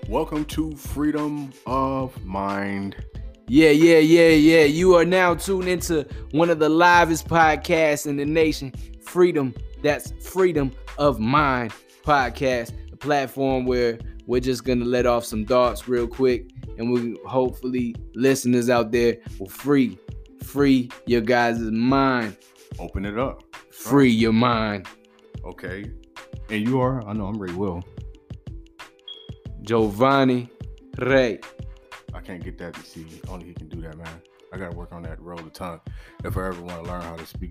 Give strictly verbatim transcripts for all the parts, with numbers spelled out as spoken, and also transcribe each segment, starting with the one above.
Welcome to Freedom of Mind. Yeah, yeah, yeah, yeah. You are now tuned into one of the livest podcasts in the nation, Freedom. That's Freedom of Mind podcast, a platform where we're just gonna let off some thoughts real quick, and we hopefully listeners out there will free, free your guys' mind. Open it up. Free your mind. Okay. And you are? I know I'm Ray Will. Giovanni Ray. I can't get that to see. Only he can do that, man. I gotta work on that roll of tongue if I ever want to learn how to speak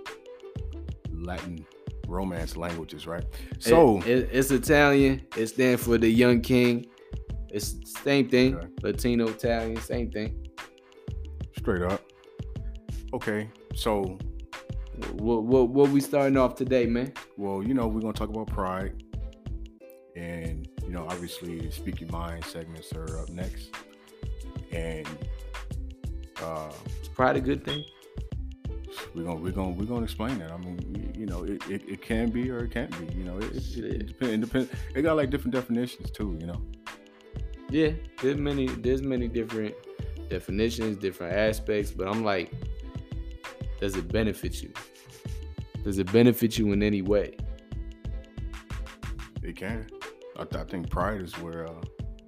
Latin Romance languages, right? So it, it, it's Italian. It stands for the Young King. It's the same thing. Okay. Latino, Italian, same thing. Straight up. Okay, so what what what we starting off today, man? Well, you know, we're gonna talk about pride, and you know, obviously, Speak Your Mind segments are up next. And uh, is pride a good thing? We're gonna we're gonna we're gonna explain that. I mean, you know, it, it, it can be or it can't be. You know, it it, it depends. It depends. It got like different definitions too. You know. Yeah, there's many there's many different definitions, different aspects. But I'm like, does it benefit you? Does it benefit you in any way? It can. I, th- I think pride is where. Uh,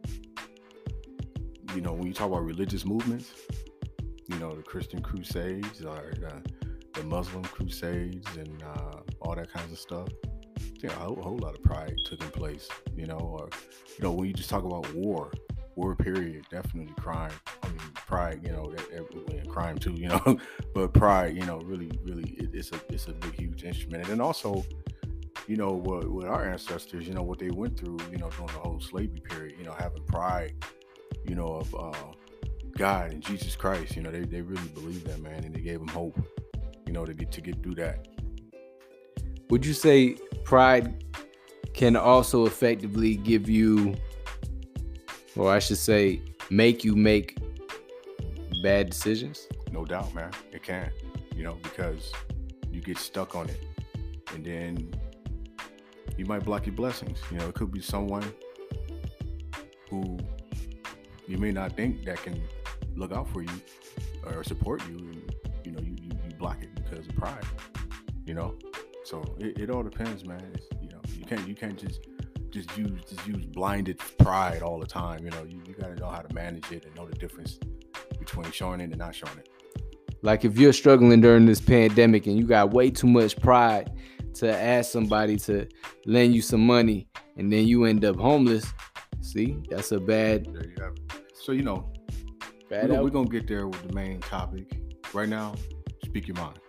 You know, when you talk about religious movements, you know, the Christian Crusades or the, the Muslim Crusades and uh, all that kinds of stuff, you know, a whole, a whole lot of pride taking place, you know, or, you know, when you just talk about war, war period, definitely crime. I mean, pride, you know, and crime too, you know, but pride, you know, really, really, it, it's a it's a big, huge instrument. And then also, you know, what, what our ancestors, you know, what they went through, you know, during the whole slavery period, you know, having pride, you know, of uh, God and Jesus Christ, you know, they, they really believed that, man, and they gave them hope, you know, to get to get through that. Would you say pride can also effectively give you, or I should say, make you make bad decisions? No doubt, man, it can, you know, because you get stuck on it, and then you might block your blessings. You know, it could be someone who you may not think that can look out for you or support you, and you know you, you, you block it because of pride. You know, so it, it all depends, man. It's, you know, you can't you can't just just use just use blinded pride all the time. You know, you, you got to know how to manage it and know the difference between showing it and not showing it. Like if you're struggling during this pandemic and you got way too much pride to ask somebody to lend you some money, and then you end up homeless. See, that's a bad. There you have it. So, you know, bad we're, we're going to get there with the main topic. Right now, speak your mind.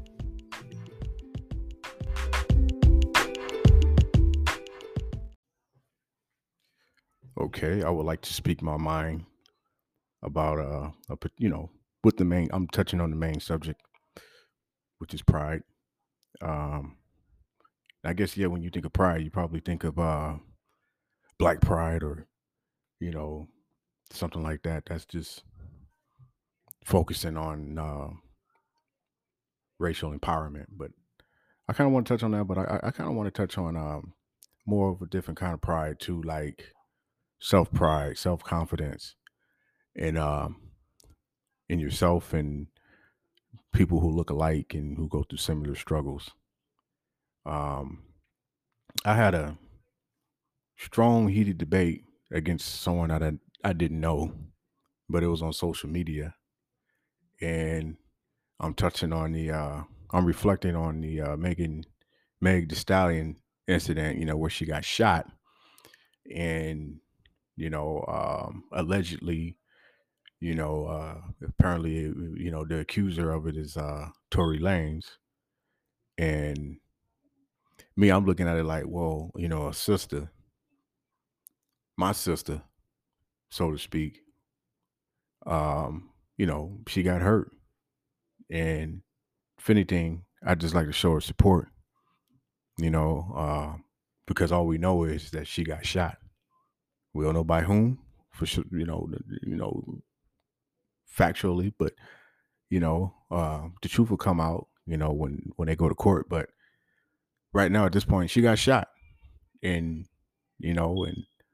Okay, I would like to speak my mind about, uh, a, you know, with the main, I'm touching on the main subject, which is pride. Um, I guess, yeah, when you think of pride, you probably think of uh, black pride or, you know, something like that. That's just focusing on uh, racial empowerment. But I kind of want to touch on that, but I, I kind of want to touch on um, more of a different kind of pride too, like self-pride, self-confidence, and um, in yourself and people who look alike and who go through similar struggles. Um, I had a strong, heated debate against someone that I, I didn't know, but it was on social media, and I'm touching on the, uh, I'm reflecting on the uh, Megan, Meg Thee Stallion incident, you know, where she got shot, and you know, um, allegedly, you know, uh, apparently, you know, the accuser of it is uh, Tory Lanez, and me, I'm looking at it like, well, you know, a sister, my sister, so to speak, um, you know, she got hurt, and if anything, I just like to show her support, you know, uh, because all we know is that she got shot. We don't know by whom, for sure, you know, you know, factually, but you know, uh, the truth will come out, you know, when when they go to court. But right now, at this point, she got shot, and you know, and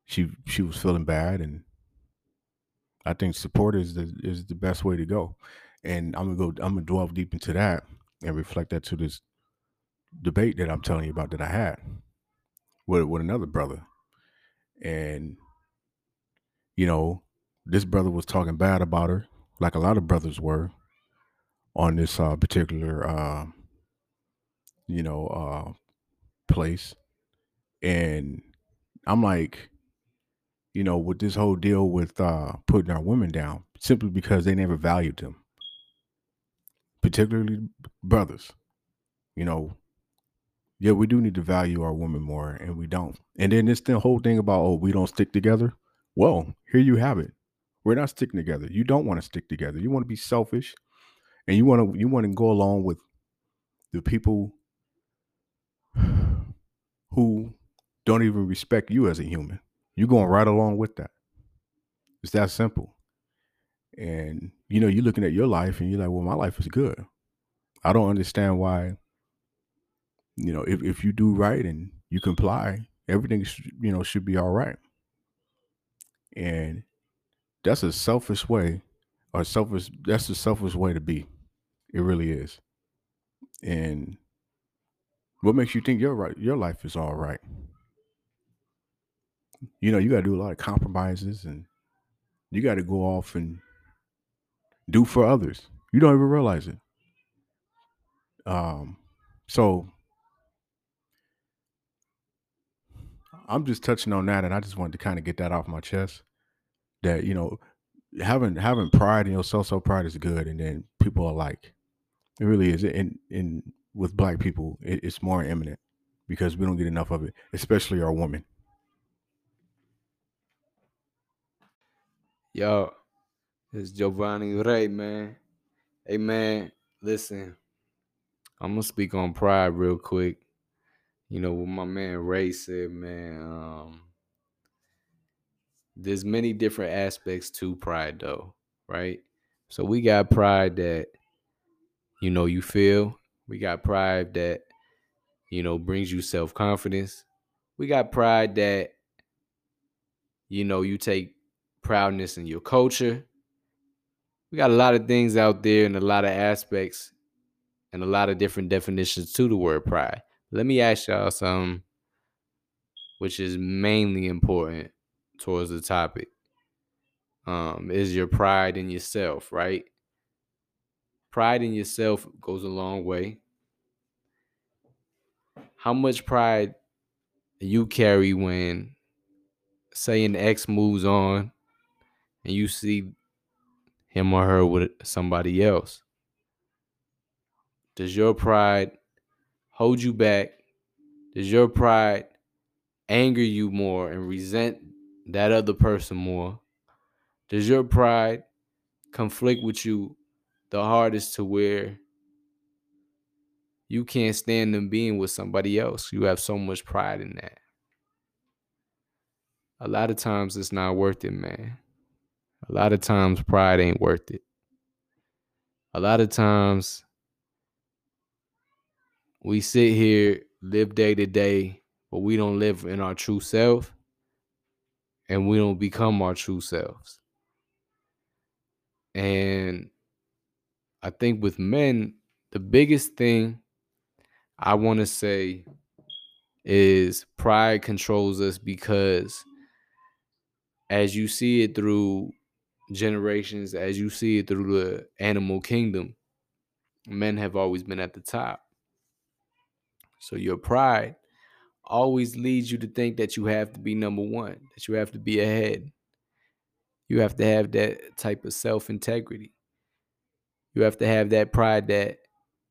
she she was feeling bad, and I think support is the is the best way to go. And I'm gonna go. I'm gonna delve deep into that and reflect that to this debate that I'm telling you about that I had with with another brother. And you know, this brother was talking bad about her, like a lot of brothers were on this uh, particular, uh, you know, uh, place. And I'm like, you know, with this whole deal with uh, putting our women down simply because they never valued them, particularly brothers. You know, yeah, we do need to value our women more, and we don't. And then this the whole thing about, oh, we don't stick together. Well, here you have it. We're not sticking together. You don't want to stick together. You want to be selfish, and you want to you want to go along with the people who don't even respect you as a human. You're going right along with that. It's that simple. And you know, you're looking at your life, and you're like, well, my life is good. I don't understand why. You know, if if you do right and you comply, everything sh- you know should be all right. And that's a selfish way, or selfish. That's a selfish way to be. It really is. And what makes you think your right, your life is all right? You know, you got to do a lot of compromises, and you got to go off and do for others. You don't even realize it. Um, so I'm just touching on that, and I just wanted to kind of get that off my chest. That you know, having having pride in yourself, self pride is good, and then people are like, it really is. In in with black people, it, it's more imminent because we don't get enough of it, especially our women. Yo, it's Giovanni Ray, man. Hey, man, listen, I'm gonna speak on pride real quick. You know what my man Ray said, man. Um, there's many different aspects to pride, though, right? So we got pride that you know you feel. We got pride that you know brings you self confidence. We got pride that you know you take proudness in your culture. We got a lot of things out there and a lot of aspects and a lot of different definitions to the word pride. Let me ask y'all something, which is mainly important towards the topic. Um, is your pride in yourself, right? Pride in yourself goes a long way. How much pride you carry when, say, an ex moves on and you see him or her with somebody else? Does your pride hold you back? Does your pride anger you more and resent that other person more? Does your pride conflict with you the hardest to where you can't stand them being with somebody else? You have so much pride in that. A lot of times it's not worth it, man. A lot of times pride ain't worth it. A lot of times we sit here, live day to day, but we don't live in our true self and we don't become our true selves. And I think with men, the biggest thing I want to say is pride controls us because as you see it through generations, as you see it through the animal kingdom, men have always been at the top. So your pride always leads you to think that you have to be number one, that you have to be ahead. You have to have that type of self-integrity. You have to have that pride that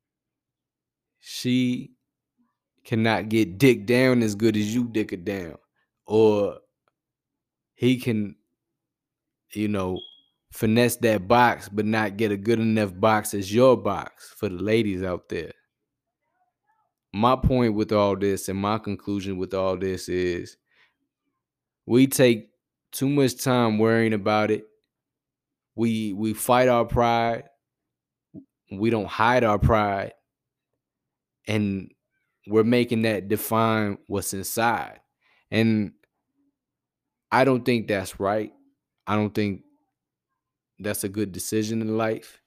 she cannot get dick down as good as you dick it down. Or he can, you know, finesse that box, but not get a good enough box as your box for the ladies out there. My point with all this and my conclusion with all this is we take too much time worrying about it. We we fight our pride. We don't hide our pride. And we're making that define what's inside. And I don't think that's right. I don't think that's a good decision in life.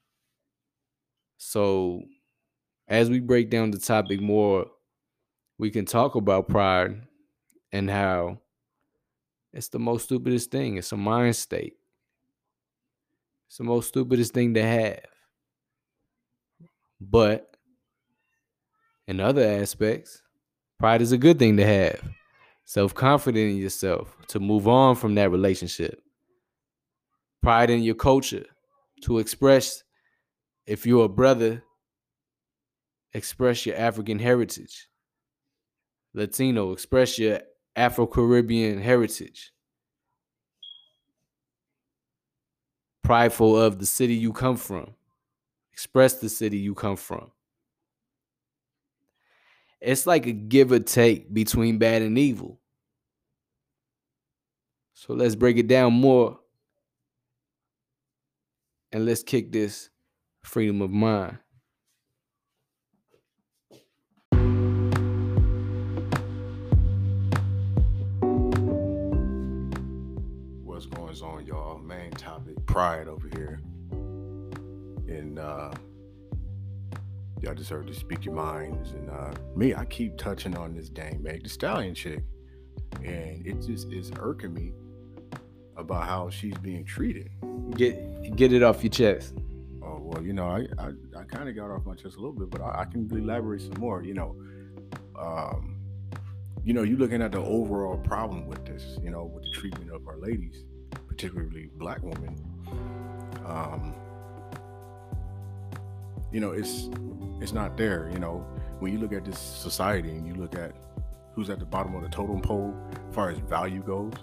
So as we break down the topic more, we can talk about pride and how it's the most stupidest thing. It's a mind state. It's the most stupidest thing to have. But in other aspects, pride is a good thing to have. Self-confident in yourself to move on from that relationship. Pride in your culture to express, if you're a brother, express your African heritage. Latino, express your Afro-Caribbean heritage. Prideful of the city you come from. Express the city you come from. It's like a give or take between bad and evil. So let's break it down more. And let's kick this freedom of mind. What's going on, y'all? Main topic, pride over here. And uh y'all just heard to speak your minds. And uh me, I keep touching on this dang Meg Thee Stallion chick. And it just is irking me about how she's being treated. Get get it off your chest. Oh, well, you know, I I, I kind of got off my chest a little bit, but I, I can elaborate some more. You know, um, you know, you're looking at the overall problem with this, you know, with the treatment of our ladies, particularly black women. Um, you know, it's it's not there. You know, when you look at this society and you look at who's at the bottom of the totem pole as far as value goes,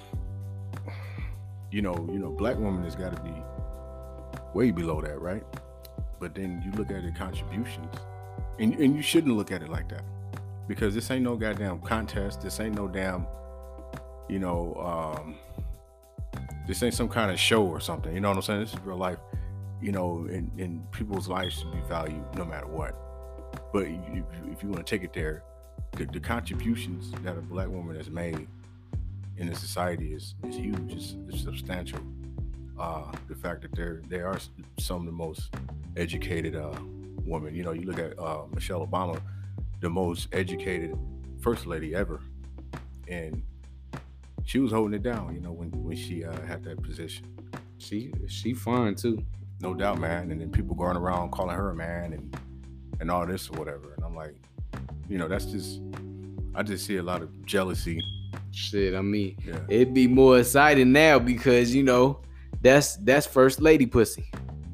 you know, you know, black woman has got to be way below that, right? But then you look at the contributions, and and you shouldn't look at it like that, because this ain't no goddamn contest. This ain't no damn, you know, um, this ain't some kind of show or something. You know what I'm saying? This is real life. You know, and, and people's lives should be valued no matter what. But if, if you want to take it there, the, the contributions that a black woman has made in the society is, is huge. It's, it's substantial. Uh, the fact that there they are some of the most educated uh, women. You know, you look at uh, Michelle Obama, the most educated first lady ever, and she was holding it down. You know, when when she uh, had that position, she she fine too, no doubt, man. And then people going around calling her a man and and all this or whatever. And I'm like, you know, that's just I just see a lot of jealousy. Shit, I mean, yeah. It'd be more exciting now because you know. That's that's first lady pussy.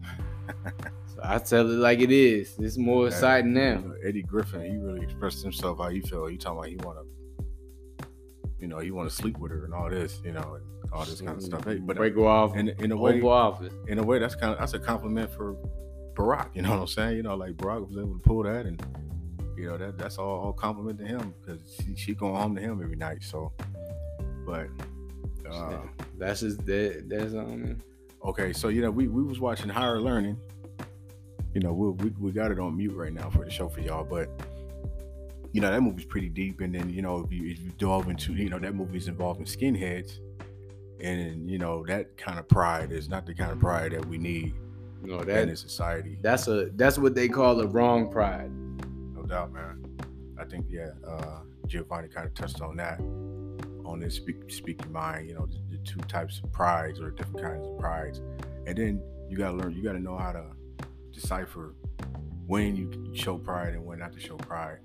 So I tell it like it is. It's more exciting now. You know, Eddie Griffin, he really expressed himself how he felt. He talking about he want to, you know, he want to sleep with her and all this, you know, and all this kind of stuff. Hey, but break her off in, in a way, office. In a way, that's kind of that's a compliment for Barack. You know what I'm saying? You know, like Barack was able to pull that, and you know that that's all, all compliment to him because she, she going home to him every night. So, but. Uh, that's just that. That's um. Okay, so you know we, we was watching Higher Learning. You know we, we we got it on mute right now for the show for y'all, but you know that movie's pretty deep. And then you know if you, if you delve into you know that movie's involving skinheads, and you know that kind of pride is not the kind of pride that we need. No, that in society. That's a that's what they call a wrong pride. No doubt, man. I think yeah, uh, Giovanni kind of touched on that. On this speak, speak your mind, you know, the, the two types of prides or different kinds of prides, and then you gotta learn, you gotta know how to decipher when you show pride and when not to show pride,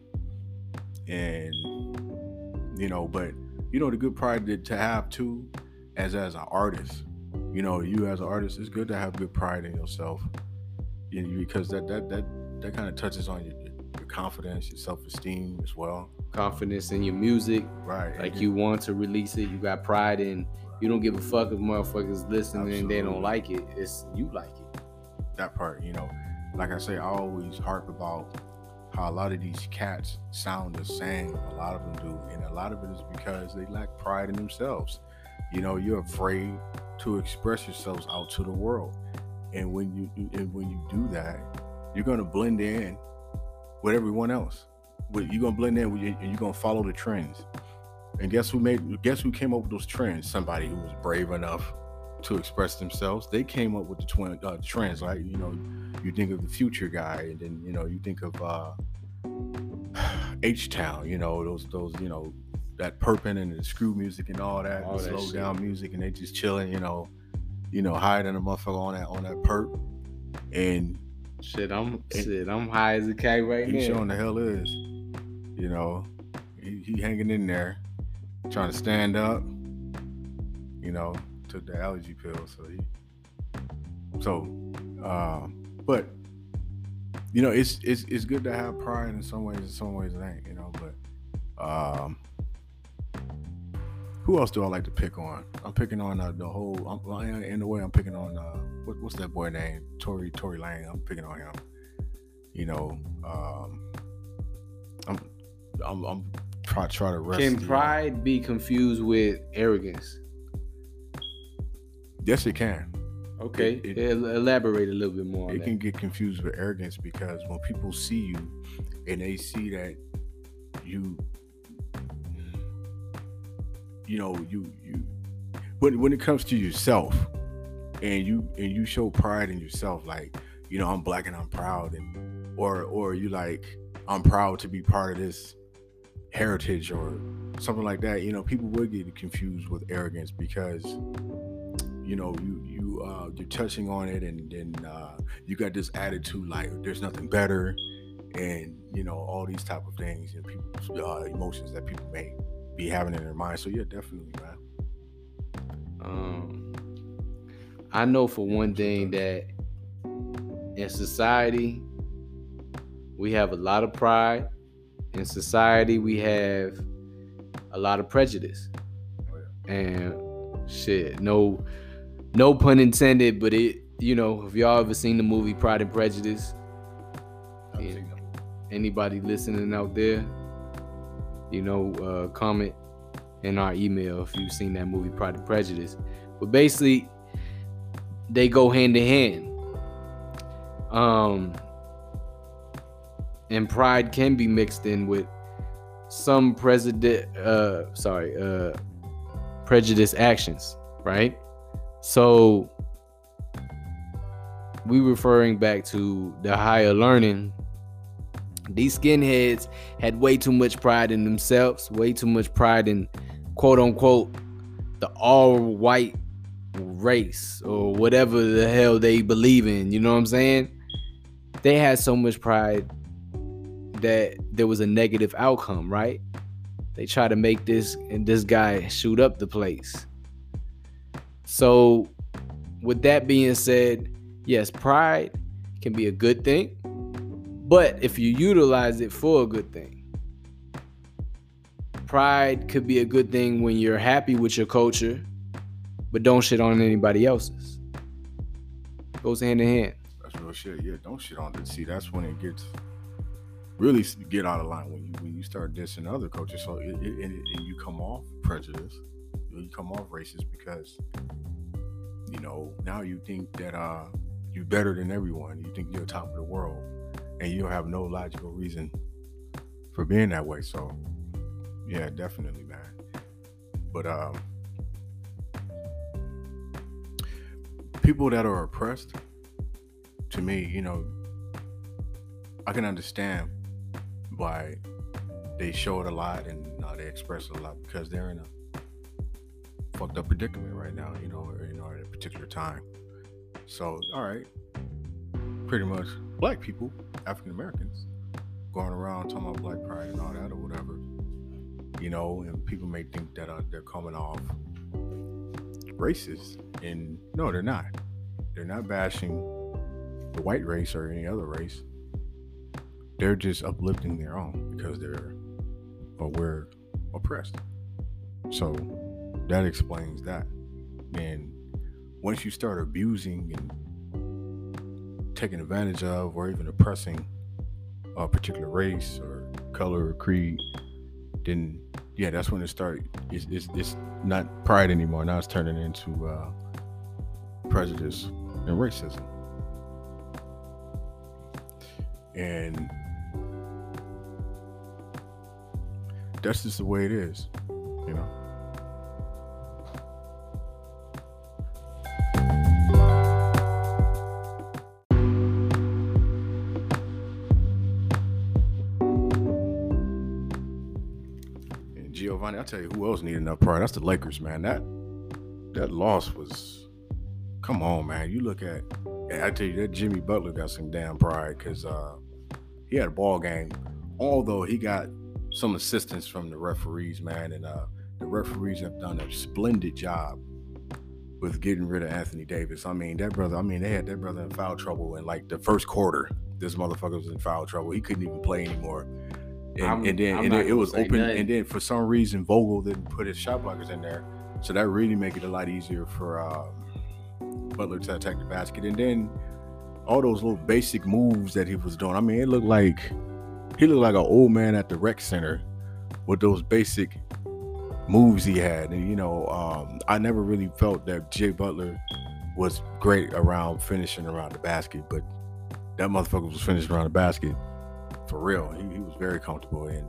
and you know, but you know the good pride to, to have too, as as an artist, you know, you as an artist, it's good to have good pride in yourself, you know, because that that that that kind of touches on your, your confidence, your self-esteem as well. Confidence in your music, right? Like you want to release it. You got pride in. You don't give a fuck if motherfuckers listening Absolutely. And they don't like it. It's you like it. That part, you know, like I say, I always harp about how a lot of these cats sound the same. A lot of them do, and a lot of it is because they lack pride in themselves. You know, you're afraid to express yourselves out to the world, and when you and when you do that, you're gonna blend in with everyone else. You're gonna blend in with you, and you're gonna follow the trends. And guess who made? Guess who came up with those trends? Somebody who was brave enough to express themselves. They came up with the twin uh, trends. Like, you know, you think of the Future guy, and then, you know, you think of uh, H-Town. You know, those those you know that perping and the screw music and all that, All the that slow shit. down music, and they just chilling. You know, you know, higher than a motherfucker on that on that perp, and Shit, I'm and, shit, I'm high as a kite right he now. showing the hell is. You know, he, he hanging in there, trying to stand up. You know, took the allergy pill, so he. So, um, but you know, it's it's it's good to have pride in some ways. In some ways, it ain't. You know, but um, who else do I like to pick on? I'm picking on uh, the whole. I'm, in the way, I'm picking on uh, what, what's that boy name? Tory Tory Lane. I'm picking on him. You know, um, I'm I'm I'm try try to rest. Can the, pride uh, be confused with arrogance? Yes, it can. Okay, It- it, elaborate a little bit more on It that. can get confused with arrogance because when people see you and they see that you, you know, you you when when it comes to yourself and you and you show pride in yourself, like, you know, I'm black and I'm proud, and or or you like, I'm proud to be part of this heritage or something like that. You know, people would get confused with arrogance because, you know, you you uh, you're touching on it, and then uh, you got this attitude like there's nothing better, and you know, all these type of things and people's uh, emotions that people may be having in their mind. So yeah, definitely, man. Um, I know for one thing that in society we have a lot of pride. In society we have a lot of prejudice, Oh, yeah. and shit, no, no pun intended, but it, you know, if y'all ever seen the movie Pride and Prejudice, I've yeah. seen them. Anybody listening out there, you know, uh, comment in our email if you've seen that movie Pride and Prejudice. But basically, they go hand in hand. Um, and pride can be mixed in with some president, uh, sorry, uh, prejudice actions, right? So we referring back to the higher learning. These skinheads had way too much pride in themselves, way too much pride in, quote unquote, the all white race or whatever the hell they believe in. You know what I'm saying? They had so much pride that there was a negative outcome, right? They try to make this and this guy shoot up the place. So with that being said, yes, pride can be a good thing, but if you utilize it for a good thing. Pride could be a good thing when you're happy with your culture, but don't shit on anybody else's. Goes hand in hand. That's real shit. Yeah, don't shit on it. See, that's when it gets really get out of line, when you when you start dissing other cultures. So it, it, and, it, and you come off prejudiced, you come off racist because, you know, now you think that uh you're better than everyone. You think you're top of the world, and you don't have no logical reason for being that way. So yeah, definitely, man. But um, people that are oppressed, to me, you know, I can understand why they show it a lot and uh, they express it a lot, because they're in a fucked up predicament right now, you know, or, you know, at a particular time. So, all right, pretty much black people, African Americans, going around talking about black pride and all that or whatever, you know, and people may think that uh, they're coming off racist, and no, they're not. They're not bashing the white race or any other race. They're just uplifting their own because they're or we're oppressed. So that explains that. And once you start abusing and taking advantage of or even oppressing a particular race or color or creed, then yeah, that's when it starts. It's, it's, it's not pride anymore. Now it's turning into uh, prejudice and racism. And that's just the way it is. you know. And Giovanni, I'll tell you who else needed enough pride. That's the Lakers, man. That that loss was, come on, man. You look at, I tell you, that Jimmy Butler got some damn pride because uh, he had a ball game, although he got some assistance from the referees, man, and uh, the referees have done a splendid job with getting rid of Anthony Davis. I mean, that brother, I mean, they had that brother in foul trouble in like the first quarter. This motherfucker was in foul trouble. He couldn't even play anymore. And, and then, and then it was open. Nothing. And then for some reason, Vogel didn't put his shot blockers in there. So that really make it a lot easier for um, Butler to attack the basket. And then all those little basic moves that he was doing. I mean, it looked like he looked like an old man at the rec center with those basic moves he had. And, you know, um, I never really felt that Jay Butler was great around finishing around the basket, but that motherfucker was finishing around the basket for real. He, he was very comfortable. And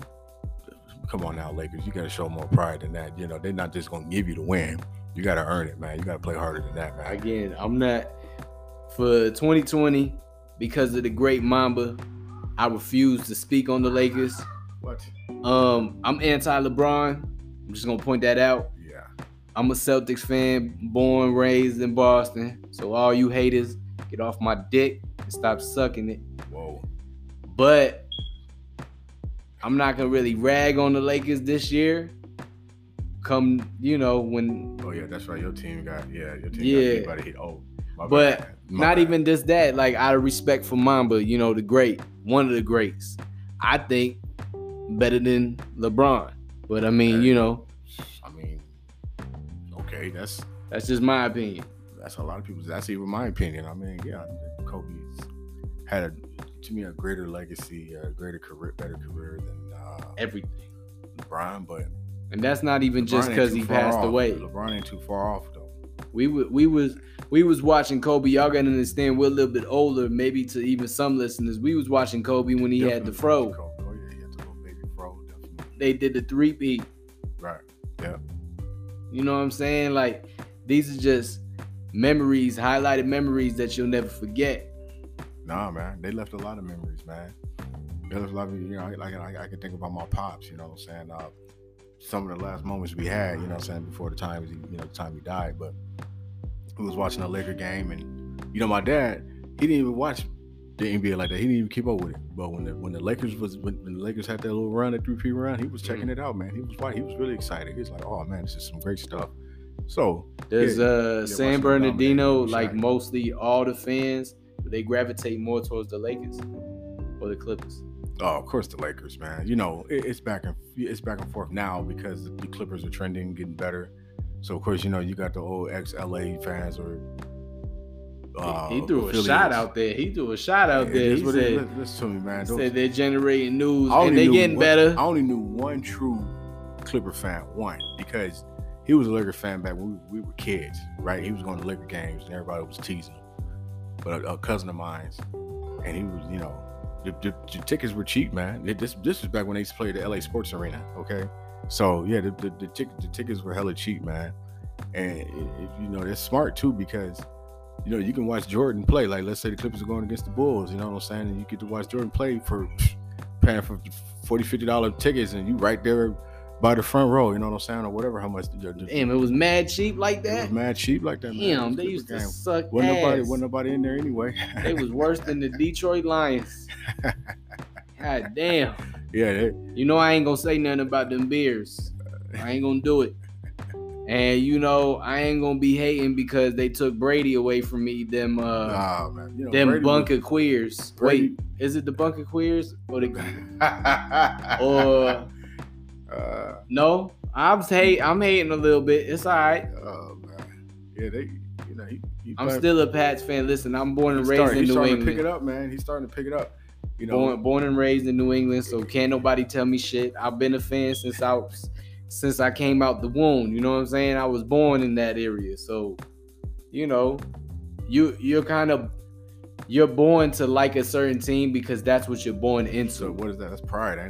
come on now, Lakers, you got to show more pride than that. You know, they're not just going to give you the win. You got to earn it, man. You got to play harder than that, man. Again, I'm not, for twenty twenty, because of the great Mamba, I refuse to speak on the Lakers. What? Um, I'm anti-LeBron. I'm just going to point that out. Yeah. I'm a Celtics fan, born, raised in Boston. So all you haters, get off my dick and stop sucking it. Whoa. But I'm not going to really rag on the Lakers this year. Come, you know, when... Oh, yeah, that's right. Your team got... Yeah, your team yeah. got everybody hit. Oh, my But bad. My not bad. even just that. Like, out of respect for Mamba, you know, the great. One of the greats. I think better than LeBron. But, I mean, Okay. you know... I mean, okay, that's... That's just my opinion. That's a lot of people's... That's even my opinion. I mean, yeah, Kobe's had, a, to me, a greater legacy, a greater career, better career than uh, Everything. LeBron, but... And that's not even just LeBron ain't because too he far passed off. away. LeBron ain't too far off, though. We w- we was we was watching Kobe. Y'all gotta understand we're a little bit older, maybe to even some listeners. We was watching Kobe when he Definitely had the fro. Kobe. Oh, yeah, he had the little baby fro, definitely. They did the three-peat. Right, yeah. You know what I'm saying? Like, these are just memories, highlighted memories that you'll never forget. Nah, man, they left a lot of memories, man. They left a lot of, you know, like I, I can think about my pops, you know what I'm saying? Uh, some of the last moments we had, you know what I'm saying, before the time, you know, the time he died, but we was watching a Laker game, and, you know, my dad, he didn't even watch the N B A like that. He didn't even keep up with it. But when the when the Lakers was when, when the Lakers had that little run, that three-peat run, he was checking Mhm. it out, man. He was he was really excited. He was like, oh man, this is some great stuff. So There's yeah, uh yeah, San watching Bernardino, dominate, like Shaq. mostly all the fans, they gravitate more towards the Lakers or the Clippers. Oh, of course, the Lakers, man. You know, it, it's back and it's back and forth now because the Clippers are trending, getting better. So of course, you know, you got the old ex-L A fans or uh, he, he threw a affiliates. shot out there. He threw a shot out Yeah, there. it is He what it said, is. Listen to me, man. Those- said they're generating news I only and they knew getting one- better. I only knew one true Clipper fan, one, because he was a Laker fan back when we, we were kids, right? He was going to Laker games and everybody was teasing him. But a, a cousin of mine's, and he was, you know, the, the, the tickets were cheap, man. It, this this was back when they used to play at the L A Sports Arena, okay? So yeah, the the, the, tic- the tickets were hella cheap, man. And it, it, you know, that's smart too because you know you can watch Jordan play. Like let's say the Clippers are going against the Bulls, you know what I'm saying? And you get to watch Jordan play for paying for forty, fifty dollars tickets, and you right there by the front row, you know what I'm saying, or whatever. How much? The, the, Damn, it was mad cheap like it that. was mad cheap like that, man. Damn, It they was used Clipper to game. suck Wasn't ass. nobody, wasn't nobody in there anyway. They was worse than the Detroit Lions. God damn. Yeah, they, You know I ain't gonna say nothing about them beers. I ain't gonna do it. And you know I ain't gonna be hating because they took Brady away from me. Them uh, nah, man. You know, them Brady bunker queers. Brady- Wait, is it the bunker queers or the was- or uh, no? I'm hate. I'm hating a little bit. It's all right. oh man, yeah, they, you know, he, he I'm playing- still a Pats fan. Listen, I'm born and he's raised starting, in he's New starting to pick England. it up, man. He's starting to pick it up. You know, Born, born and raised in New England, so can't nobody tell me shit. I've been a fan since I was, since I came out the womb. You know what I'm saying? I was born in that area, so you know, you you're kind of you're born to like a certain team because that's what you're born so into. what is that? That's pride, ain't it?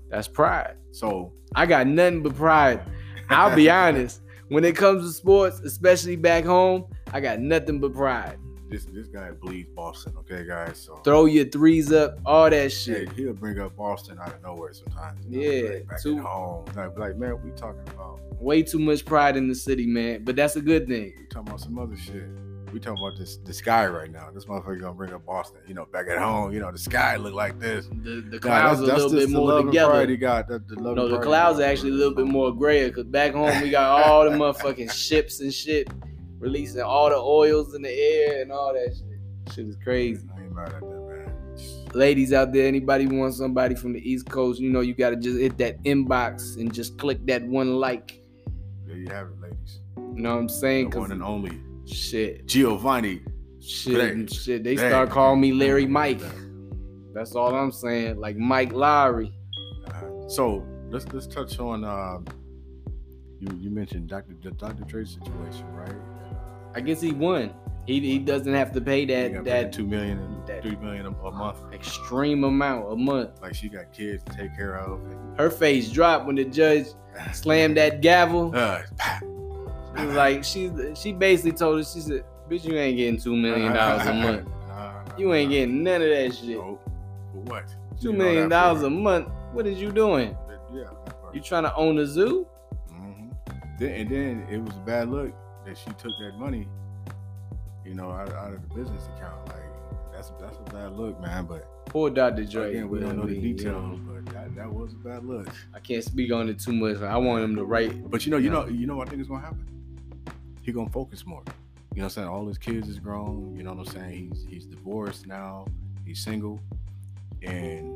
That's pride. So I got nothing but pride. I'll be honest. When it comes to sports, especially back home, I got nothing but pride. This this guy bleeds Boston, okay, guys? So throw your threes up, all that shit. Hey, he'll bring up Boston out of nowhere sometimes. You know? Yeah, like back too, at home. Like, like, man, we talking about way too much pride in the city, man. But that's a good thing. We talking about some other shit. We talking about this the sky right now. This motherfucker gonna bring up Boston. You know, back at home, you know, the sky look like this. The, the clouds nah, that's, a little bit more together. He got. That, the no, the clouds are actually a little bit more grayer. Cause back home we got all the motherfucking ships and shit releasing all the oils in the air and all that shit. Shit is crazy. I ain't mad at that, man. Ladies out there, anybody want somebody from the East Coast, you know, you gotta just hit that inbox and just click that one like. There you have it, ladies. You know what I'm saying? The one and only. Shit. Giovanni. Shit. Dang. Shit. They Dang. start calling me Larry Mike. That's all I'm saying. Like Mike Lowry. Uh, so let's let's touch on uh, you you mentioned Doctor the Doctor Dre situation, right? I guess he won. He he doesn't have to pay that that two million and that three million a, a month. Extreme amount a month. Like she got kids to take care of. And, her face dropped when the judge slammed that gavel. Uh, She was like, she she basically told us, she said, bitch, you ain't getting two million dollars a month. Nah, nah, you ain't nah. getting none of that shit. No. For what? Two million dollars a month. What is you doing? Yeah. You trying to own a zoo? Mm-hmm. Then, and then it was a bad look that she took that money, you know, out, out of the business account. Like that's that's a bad look, man. But poor Doctor Dre. Again, we don't know the details, you know? But that, that was a bad look. I can't speak on it too much. I want him to write. But you know, you know, you know what I think is gonna happen? He gonna focus more. You know what I'm saying? All his kids is grown. You know what I'm saying? He's he's divorced now. He's single, and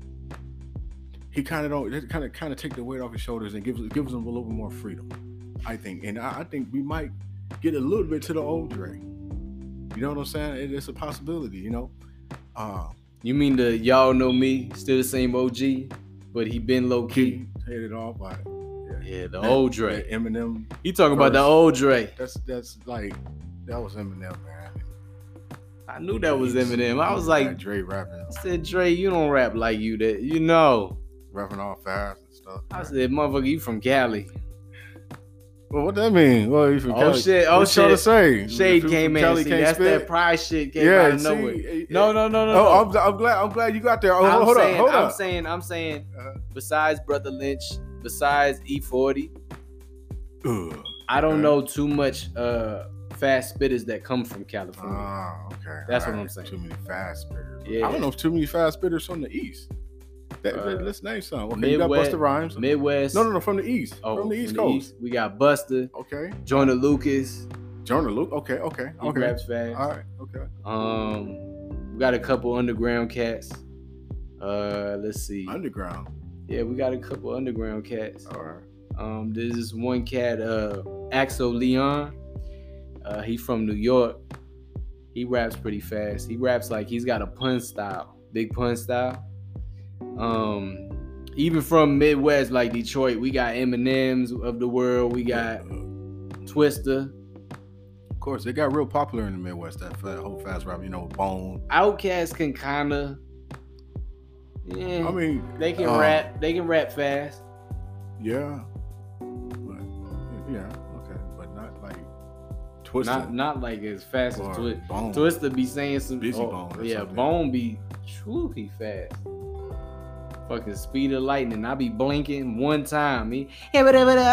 he kind of don't kind of kind of take the weight off his shoulders and gives gives him a little bit more freedom. I think, and I, I think we might get a little bit to the old Dre. You know what I'm saying? It, it's a possibility. You know. Uh, you mean the y'all know me, still the same O G, but he been low key. Headed off by. Yeah, the that, old Dre. Eminem. He talking verse. About the old Dre. That's that's like that was Eminem, man. I knew that was Eminem. I was like, Dre rapping. I said, Dre, you don't rap like you that. You know, rapping all fast and stuff. I right? said, motherfucker, you from Cali. Well, what that mean? Well, you from oh, Cali. Shit, oh what shit! To say? Shade came in. See, that's spit? That pride shit came yeah, out of nowhere. See, no, no, no, no. Oh, no. I'm, I'm glad. I'm glad you got there. Oh, I'm hold saying, up, hold I'm up. saying, I'm saying. Uh-huh. Besides Brother Lynch, besides E forty, Ugh, I don't okay. know too much uh, fast spitters that come from California. Oh, okay. That's all what right. I'm saying. Too many fast spitters. Yeah. I don't know if too many fast spitters from the East. That, uh, let's name some. Okay, Midwest, you got Busta Rhymes. Midwest. No, no, no, from the East. Oh, from the East from Coast. The East. We got Busta. Okay. Joyner Lucas. Joyner Lucas. Okay, okay, he okay. raps fast. All right, okay. Um, we got a couple underground cats. Uh, let's see. Underground. Yeah, we got a couple underground cats. All right. Um, there's this one cat, uh, Axel Leon. Uh, he from New York. He raps pretty fast. He raps like he's got a pun style, big pun style. Um, even from Midwest, like Detroit, we got Eminems of the world. We got uh, Twista. Of course, they got real popular in the Midwest. That, that whole fast rap, you know, Bone. Outkast can kind of. Yeah, I mean, they can uh, rap. They can rap fast. Yeah. But, yeah. Okay, but not like Twista. Not not like as fast as Twista. Bone. Twista be saying some. Busy oh, Bone. Yeah, something. Bone be truly fast. Fucking speed of lightning. I be blinking one time. Me, I'm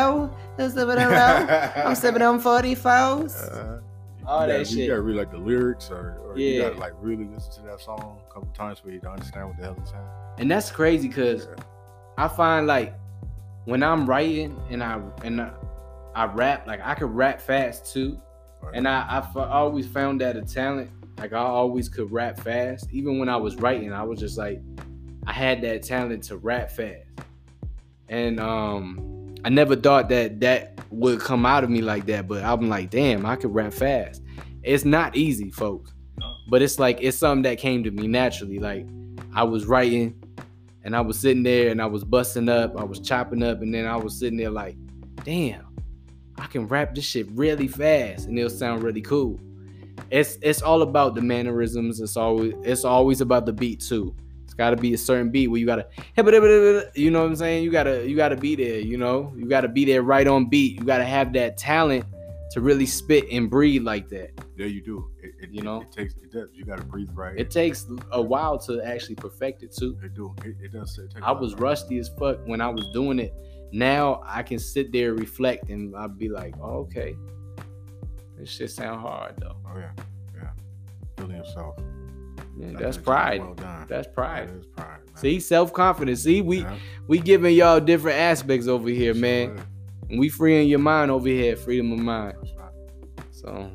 seven on forty-fours. Uh, All that gotta, shit. You gotta read like the lyrics, or, or yeah. you gotta like really listen to that song a couple times for you to understand what the hell it's saying. And that's crazy because yeah. I find like when I'm writing and I and I, I rap, like I could rap fast too. Right. And I, I f- always found that a talent. Like I always could rap fast. Even when I was writing, I was just like, I had that talent to rap fast. And um, I never thought that that would come out of me like that. But I'm like, damn, I could rap fast. It's not easy, folks. No. But it's like, it's something that came to me naturally. Like I was writing and I was sitting there and I was busting up. I was chopping up. And then I was sitting there like, damn, I can rap this shit really fast. And it'll sound really cool. It's it's all about the mannerisms. It's always it's always about the beat too. It's gotta be a certain beat where you gotta, you know what I'm saying? You gotta, you gotta be there. You know, you gotta be there right on beat. You gotta have that talent to really spit and breathe like that. Yeah, you do. It, it, you know, it, it takes it does. You gotta breathe right. It takes a while to actually perfect it too. It do. It, it does. It I was rusty as fuck when I was doing it. Now I can sit there, reflect, and I'll be like, oh, okay, this shit sound hard though. Oh yeah, yeah. Feeling yourself. Yeah, that's pride. Well done. That's pride. That is pride. Man. See, self-confidence. See, we yeah. we giving y'all different aspects over here, sure man. Is. And we freeing your mind over here, freedom of mind. That's right. So,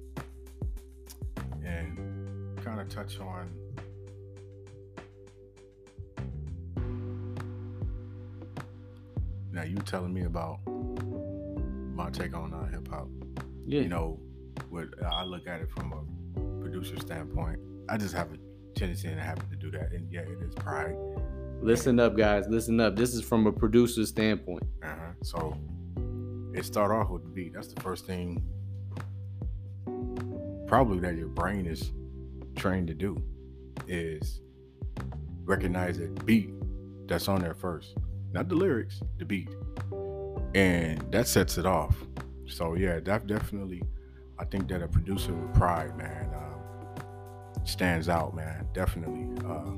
and kind of touch on now. You telling me about my take on uh, hip hop. Yeah. You know, what I look at it from a producer standpoint. I just have a tendency and I happen to do that, and yeah, it is pride. Listen up, guys. Listen up. This is from a producer standpoint. Uh-huh. So it start off with the beat. That's the first thing, probably, that your brain is trained to do, is recognize that beat that's on there first, not the lyrics, the beat, and that sets it off. So yeah, that definitely, I think that a producer with pride, man. Uh, stands out, man. Definitely uh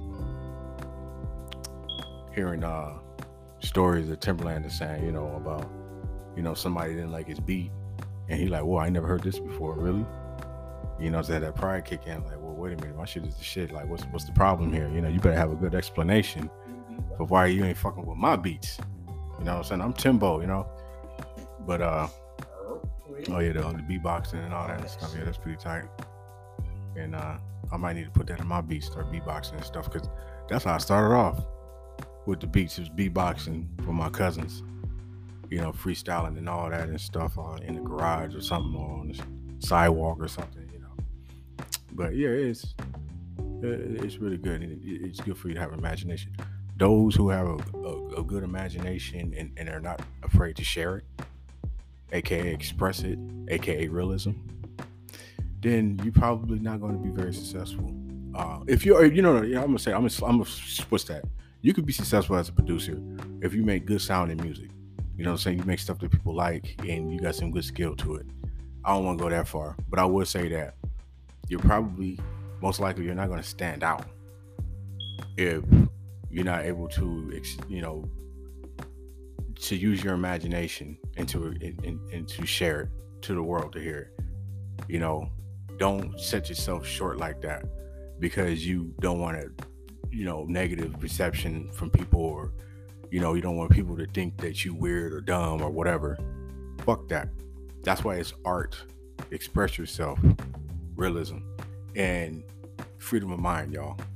hearing uh stories that Timberland is saying, you know, about, you know, somebody didn't like his beat and he like, whoa, I never heard this before, really? You know, so that pride kick in, like, well, wait a minute, my shit is the shit, like, what's what's the problem here? You know, you better have a good explanation for why you ain't fucking with my beats. You know what I'm saying? I'm Timbo, you know, but uh oh yeah, the, the beatboxing and all that stuff, yeah, that's pretty tight. And uh I might need to put that in my beats, start beatboxing and stuff, because that's how I started off with the beats. It was beatboxing for my cousins, you know, freestyling and all that and stuff uh, in the garage or something, or on the sidewalk or something, you know. But yeah, it's it's really good. And it's good for you to have imagination. Those who have a, a, a good imagination and, and are not afraid to share it, aka express it, aka realism, then you're probably not going to be very successful. Uh, if you're, you know, I'm gonna say, I'm gonna, I'm gonna switch that. You could be successful as a producer if you make good sounding music. You know what I'm saying? You make stuff that people like and you got some good skill to it. I don't want to go that far, but I would say that you're probably, most likely, you're not going to stand out if you're not able to, you know, to use your imagination and to, and, and to share it to the world to hear it. You know, don't set yourself short like that because you don't want to, you know, negative perception from people, or, you know, you don't want people to think that you weird or dumb or whatever. Fuck that. That's why it's art. Express yourself. Realism and freedom of mind, y'all.